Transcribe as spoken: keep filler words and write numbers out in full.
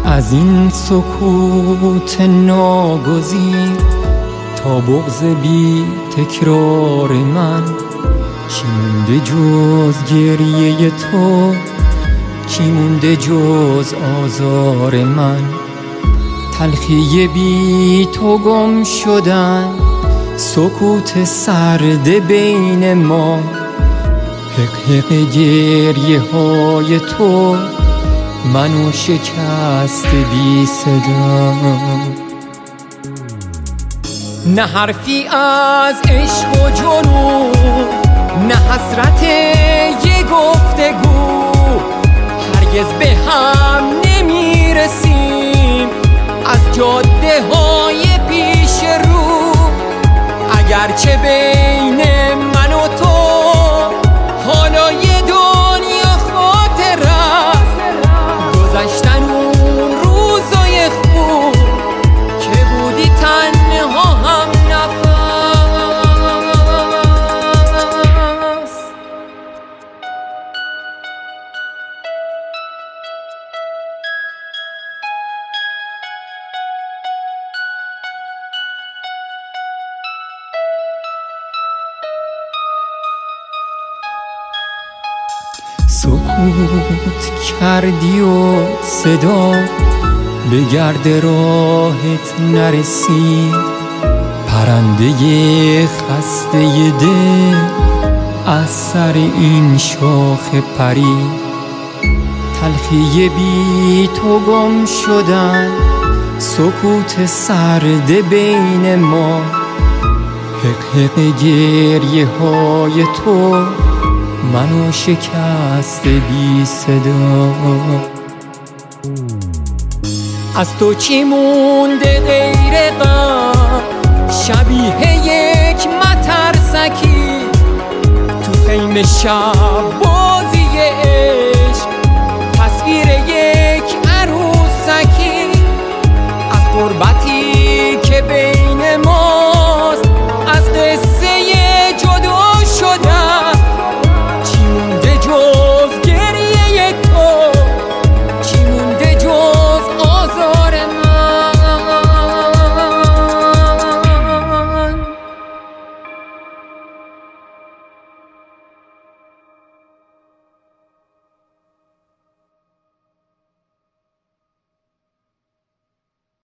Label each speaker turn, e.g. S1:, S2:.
S1: از این سکوت ناگزیر تا بغض بی تکرار من، چی مونده جز گریه تو؟ چی مونده جز آزار من؟ تلخی بی تو گم شدن، سکوت سرد بین ما، حق حق گریه های تو منو شکست بی صدا. نه حرفی از عشق و جنون، نه حسرت یه گفتگو، هرگز به هم نمیرسیم از جاده های پیش رو. اگرچه بین من و تو حالا یه دنیا خاطر است، گذشتن اون روزای خوب که بودی تنها هم نفس. سکوت کردی و صدا به گرد راهت نرسید، پرنده خسته دل از سر این شاخ پرید. تلخی بی تو گم شدن، سکوت سرد بین ما، حق حق گریه های تو منو شکست بی صدا. از تو چی مونده غیر غم، شبیه یک مترسکی تو خیمه شب بازی